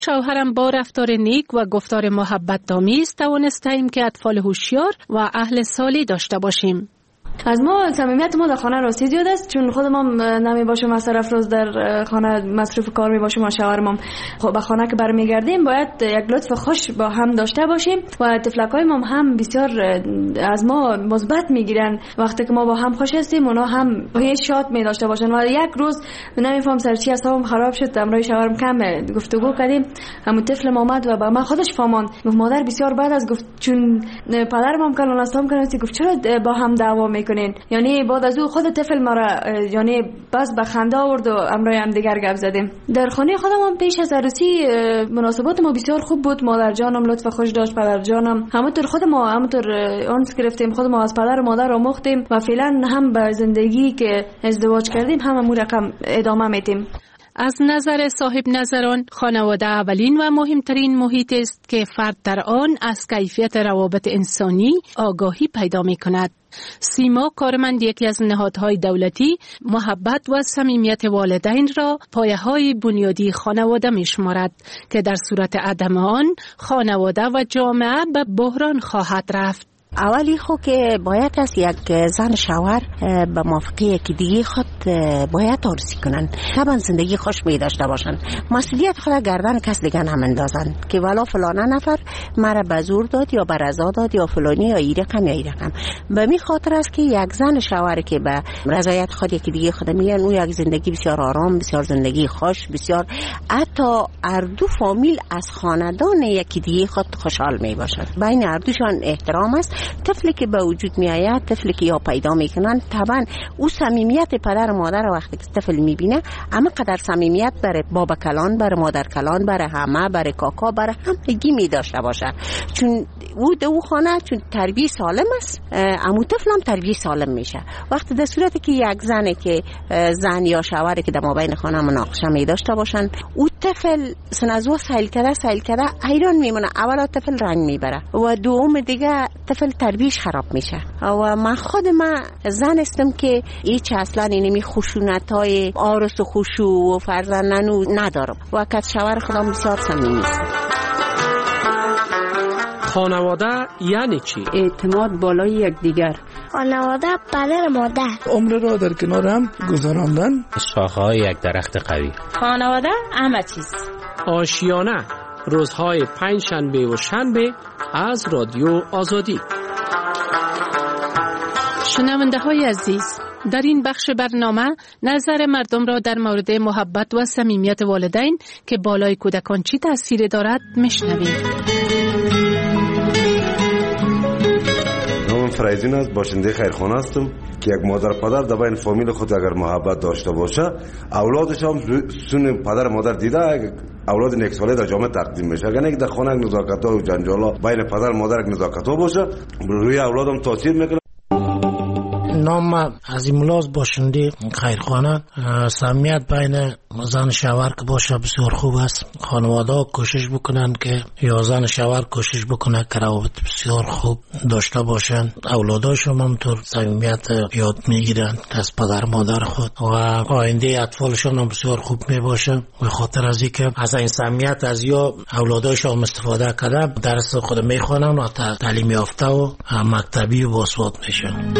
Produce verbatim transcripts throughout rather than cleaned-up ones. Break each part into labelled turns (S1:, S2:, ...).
S1: شوهرم با رفتار نیک و گفتار محبت آمیز توانستیم که اطفال هوشیار و اهل صالح داشته باشیم.
S2: از ما صمیمیت ما در خانه راستی زیاد است، چون خود ما نمی باشیم از طرف روز در خانه مصروف کار می باشیم و شوهرم به خانه که برمیگردیم باید یک لطف خوش با هم داشته باشیم و طفلکای ما هم بسیار از ما مثبت میگیرن. وقتی که ما با هم خوش هستیم اونا هم هیچ شاد می داشته باشن. و یک روز نمیفهم سر چی اصابم خراب شد، امروز شوهرم کم گفتگو کردیم، همون طفل اومد و با من خودش فهماند گفت مادر بسیار بعد از گفت چون پدرم هم کلان استام کنه گفت چرا با هم دعوا میکنین، یعنی بعد از او خود طفل مرا یعنی بس به خنده آورد و امروز هم دیگر گپ زدیم. در خانه خودم هم پیش از عروسی مناسبات ما بسیار خوب بود. مادر جانم لطف خوش داشت، پدر جانم همونطور خود ما همونطور آنس گرفتیم، خود ما از پدر و مادر آموختیم و فعلا هم به زندگی که ازدواج کردیم هم همون رقم ادامه میدیم.
S1: از نظر صاحب نظران خانواده اولین و مهمترین محیط است که فرد در آن از کیفیت روابط انسانی آگاهی پیدا می کند. سیما کارمند یکی از نهادهای دولتی محبت و صمیمیت والدین را پایه‌های بنیادی خانواده می شمارد که در صورت عدم آن خانواده و جامعه به بحران خواهد رفت.
S3: اولی خو که باید از یک زن شوهر به موافقه یکی دیگه خود باید آرزی کنن، طبعا زندگی خوش می داشته باشن، مسئولیت خود گردن کس دیگه نمندازن که ولا فلانه نفر مرا به زور داد یا به رضا داد یا فلانی یا ای رقم یا ای رقم. به می خاطر است که یک زن شوهر که به رضایت خود یکی دیگه خود میگن اون یک زندگی بسیار آرام، بسیار زندگی خوش، بسیار حتی اردو فامیل از خاندان یکی دیگه خود خوشحال می باشد. بین اردوشان احترام است. طفلی که به وجود می آید، طفلی که یا پیدا میکنن، طبعا او صمیمیت پدر و مادر وقتی که طفل میبینه اما قدر صمیمیت برای بابا کلان، برای مادر کلان، برای همه، برای کاکا، برای همگی می داشته باشه، چون او دو خانه چون تربیت سالم است، امو طفل هم تربیت سالم میشه. وقتی در صورتی که یک زنه که زن یا شوهری که در مابین خانه مناقشه می داشته باشن، او طفل سنازو سایل کرده سایل کرده ایران میمونه، اولا طفل رنگ میبره و دوم دیگه طفل تربیش خراب میشه. و من خود من زن استم که هیچ اصلا اینمی خشونت های آرس و خشوع و فرزندنو ندارم و که شوهر خودم بسیار صمیمی است.
S4: خانواده یعنی چی؟
S5: اعتماد بالای یکدیگر.
S6: خانواده پدر مادر.
S7: عمر را در کنار هم گذراندن.
S8: شاخه‌های یک درخت قوی.
S9: خانواده همه چیز.
S4: آشیانه روزهای پنج شنبه و شنبه از رادیو آزادی.
S1: شنونده های عزیز، در این بخش برنامه نظر مردم را در مورد محبت و صمیمیت والدین که بالای کودکان چی تأثیر دارد میشنویم.
S10: نام فرایزین است، باشنده خیرخانه هستم که یک مادر پدر در بین فامیل خود اگر محبت داشته باشه، اولادش هم سون پدر مادر دیده اولاد نیک ساله در جامعه تقدیم میشه. اگر یک در خانه نزاکت‌ها و جنجالا بین پدر مادر نزاکت‌ها باشه، روی اولادم تاثیر میکنه.
S11: نام عظیم الاز باشنده خیرخانه. صمیمیت بین زن شوهر که باشه بسیار خوب است. خانواده ها کوشش بکنن که یا زن شوهر کوشش بکنه که روابط بسیار خوب داشته باشن. اولاداشون همونطور صمیمیت یاد میگیرن از پدر مادر خود و آینده اطفالشون هم بسیار خوب میباشه. به خاطر از اینکه از این صمیمیت از یا اولاداشون استفاده کرده درس خود میخوانن و تعلیم یافته و مکتبی و باسواد میشن.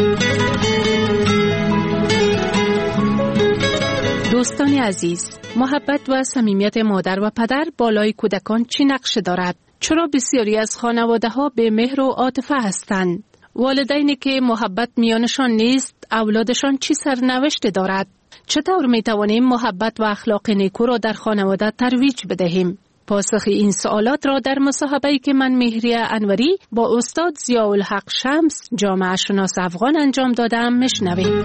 S1: دوستان عزیز، محبت و صمیمیت مادر و پدر بالای کودکان چی نقش دارد؟ چرا بسیاری از خانواده ها به مهر و عاطفه هستند؟ والدینی که محبت میانشان نیست، اولادشان چی سرنوشت دارد؟ چطور می توانیم محبت و اخلاق نیکو را در خانواده ترویج بدهیم؟ پاسخ این سوالات را در مصاحبه‌ای که من مهریه انوری با استاد ضیاءالحق شمس جامعه شناس افغان انجام دادم میشنویم.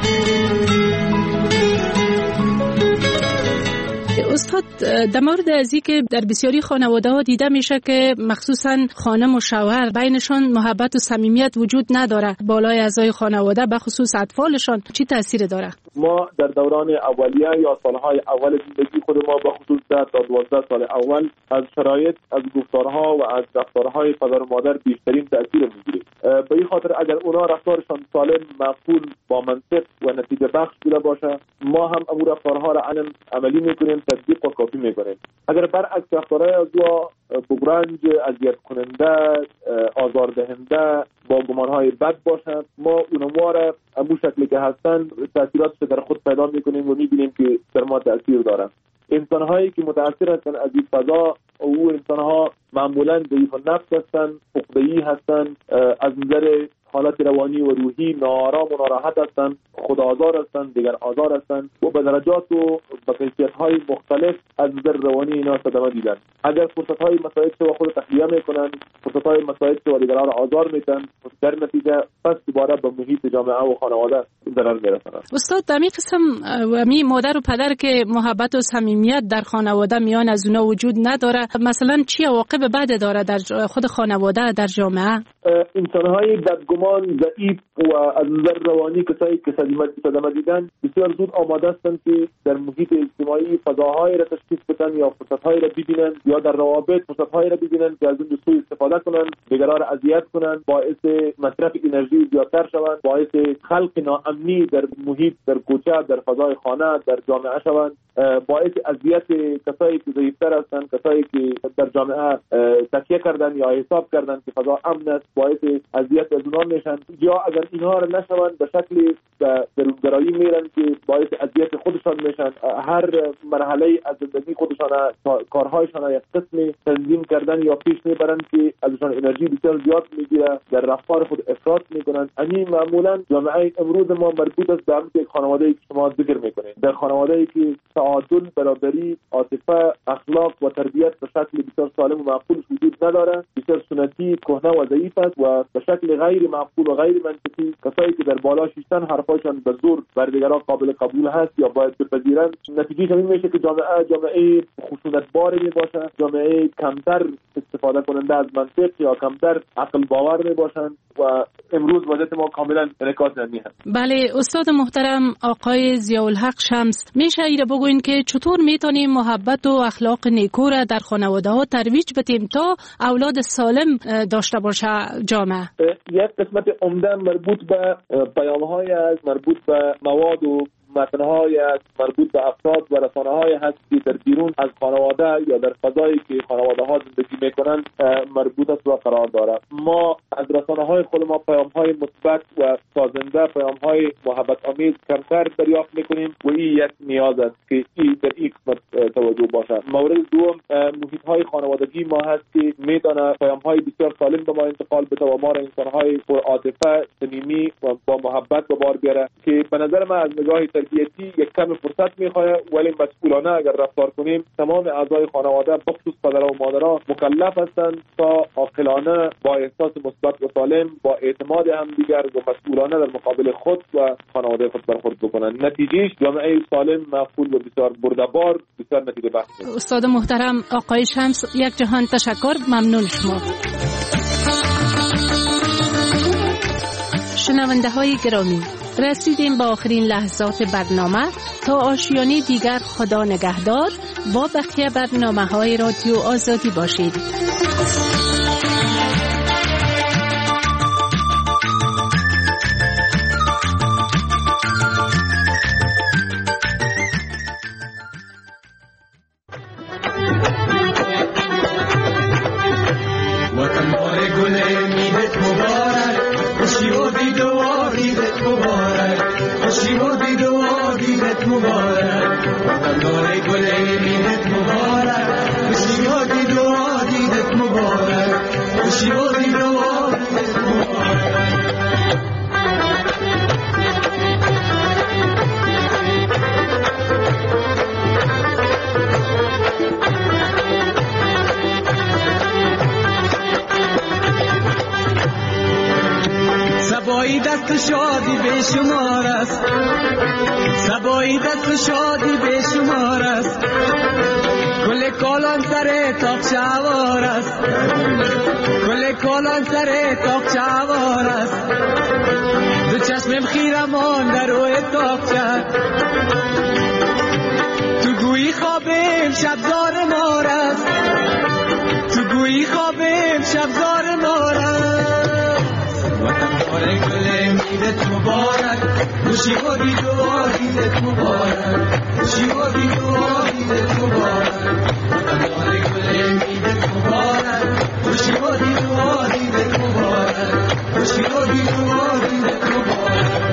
S1: استاد، در مورد ازی که در بسیاری خانواده ها دیده میشه که مخصوصا خانم و شوهر بینشان محبت و صمیمیت وجود نداره، بالای اعضای خانواده به خصوص اطفالشان چی تاثیر داره؟
S12: ما در دوران اولیه یا سالهای اول زندگی خود ما به خصوص ده تا دوازده سال اول از شرایط، از گفتارها و از رفتارهای پدر و مادر بیشترین تأثیر میگیریم. به این خاطر اگر اونا رفتارشان سالم، معقول، با منطق و نتیجه بخش بوده باشه، ما هم امور رفتارها را علم عملی میکنیم، تطبیق و کافی میکنیم. اگر برعکس رفتارهای از وا بغرنج، اذیت کننده، آزار دهنده، با گمانهای بد باشند، ما اونها را همون شکلی که هستن تأثیراتش در خود پیدا میکنیم و میبینیم که در ما تأثیر دارن. انسانهایی که متأثر هستن از این فضا، او انسانها معمولا ضعیف النفس هستن، عقده‌ای هستن، از نظر حالت روانی و روحی ناآرام و ناراحت هستند، خودآزار هستند، دیگر آزار هستند و به درجات و به کیفیت‌های مختلف از نظر روانی اینا صدمه دیدن. اگر فرصت‌های مساعد شو خود تخلیه میکنن، فرصت‌های مساعد شو دیگران را آزار میدن، در نتیجه پس دوباره به محیط جامعه و خانواده ضرر میرسند.
S1: استاد در این قسم و می مادر و پدر که محبت و صمیمیت در خانواده میان از اونا وجود نداره، مثلا چی عواقب بد داره در خود خانواده، در جامعه؟
S12: انسان‌های بدگمان، ضعیف و از نظر روانی کسایی که صدمه دیدن بسیار زود آماده هستند که در محیط اجتماعی فضاهایی را تشخیص بدن یا فرصت‌هایی را ببینن یا در روابط فرصت‌هایی را ببینن که از اون سوء استفاده کنن، دیگران را اذیت کنن، باعث مصرف انرژی زیادتر شوند، باعث خلق ناامنی در محیط، در کوچه، در فضای خانه، در جامعه شوند، باعث اذیت کسایی که ضعیف‌تر هستند، کسایی که در جامعه تکیه کردن یا حساب کردن که فضا امن است، باعث اذیت از اونها میشن. یا اگر اینها را نشوند به شکلی درونگرایی میرن که باعث اذیت خودشان میشن. هر مرحله از زندگی خودشان کارهایشان یک قسمی تنظیم کردن یا پیش میبرن که ازشان انرژی بسیار زیاد میگیره، در رفتار خود افراط میکنن. این معمولا جامعه امروز ما مربوط است به یک خانواده‌ای که شما ذکر میکنید، در خانواده‌ای که تعادل، برابری، عاطفه، اخلاق و تربیت به شکل بسیار سالم و معقول وجود نداره، بسیار سنتی، کهنه و ضعیف است و به شکل غیر معقول و غیر منطقی کسایی که در بالا شیشتن حرفاشان به زور بر دیگران قابل قبول هست یا باید بپذیرند. نتیجه همین میشه که جامعه جامعه خشونت‌بار میباشه، جامعه کمتر استفاده کننده از منطق یا کمتر عقل باور میباشند و امروز وضعیت ما کاملا انعکاس همین هست.
S1: بله استاد محترم آقای ضیاءالحق شمس، میشه ایره بگوین که چطور میتونیم محبت و اخلاق نیکو را در خانواده ها ترویج بدیم تا اولاد سالم داشته باشه جامعه؟
S12: یک قسمت عمده مربوط به پیام‌های از مربوط به مواد و متن‌های از مربوط به افراد و رسانه‌های هست که در بیرون از خانواده یا در فضایی که خانواده‌ها زندگی می‌کنند مربوط است و قرار دارد. ما از رسانه‌های خود ما پیام‌های مثبت و سازنده، پیام‌های محبت آمیز کمتر دریافت می‌کنیم و این یک نیاز است که این در این قسمت توجه باشد. مورد دوم محیط‌های خانوادگی ما هست که می‌تونه پیام‌های بسیار سالم به ما انتقال بده و ما را انسان‌های پر عاطفه، صمیمی و با محبت به بار بیاره که به نظر من از نگاه تربیتی یک کم فرصت میخواه، ولی مسئولانه اگر رفتار کنیم تمام اعضای خانواده بخصوص پدر و مادرها مکلف هستند تا عاقلانه با احساس مثبت و سالم با اعتماد همدیگر و مسئولانه در مقابل خود و خانواده خود برخورد بکنند. نتیجهش جامعه سالم، معقول و بسیار برده‌بار، بسیار نتیجه بخش.
S1: استاد محترم آقای شمس، یک جهان تشکر، ممنون شما. شنونده های گرامی، رسیدیم به آخرین لحظات برنامه. تا آشیانه دیگر خدا نگهدار. با بقیه برنامه های رادیو آزادی باشید.
S13: سبایی دست شادی به شمار است، سبایی دست شادی به شمار است، گل کالان سر تاق شوار است کل کالان سر تاق شوار است دو چشمم خیرمان در روی تاق شد تو گویی خوابم شبزار مار است تو گویی خوابم شبزار مار است وطن کار گل میدت مبارک خوشی و بیدو عیدت مبارک خوشی و بیدو عیدت مبارک وطن کار گل میدت مبارک خوشی و بیدو عیدت مبارک خوشی و بیدو عیدت مبارک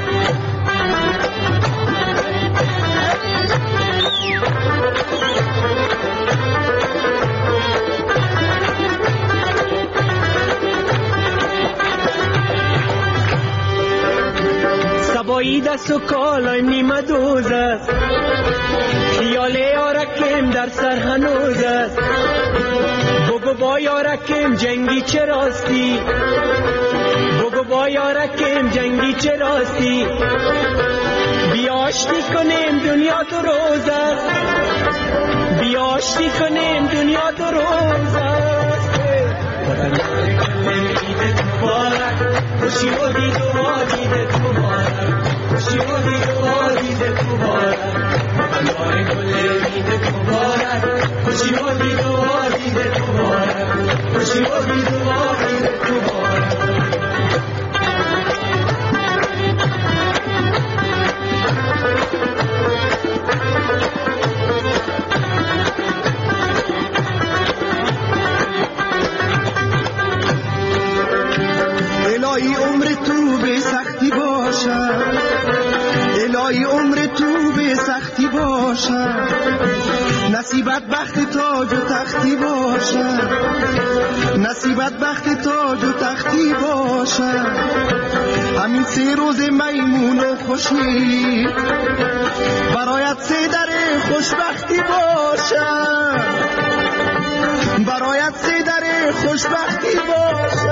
S13: سبایی دست و کالایم نیمه دوز است خیال یارکم در سر هنوز است بگو با یارکم جنگی چه راستی بگو با یارکم جنگی چه راستی بیا آشتی کنیم دنیا دو روز است بیا آشتی کنیم دنیا دو روز است وطن کل عیدت مبارک خوشی و دیدو عیدت مبارک خوشی و دیدو عیدت مبارک وطن کل عیدت مبارک خوشی و دیدو عیدت مبارک خوشی و دیدو عیدت مبارک الهی عمر تو به سختی باشه الهی عمر تو به سختی باشه نصیبت بخت تاج و تختی باشه نصیبت بخت تاج و تختی باشه همین سه روز میمون و خوشی برایت سه در خوشبختی باشه برایت سه در خوشبختی باشه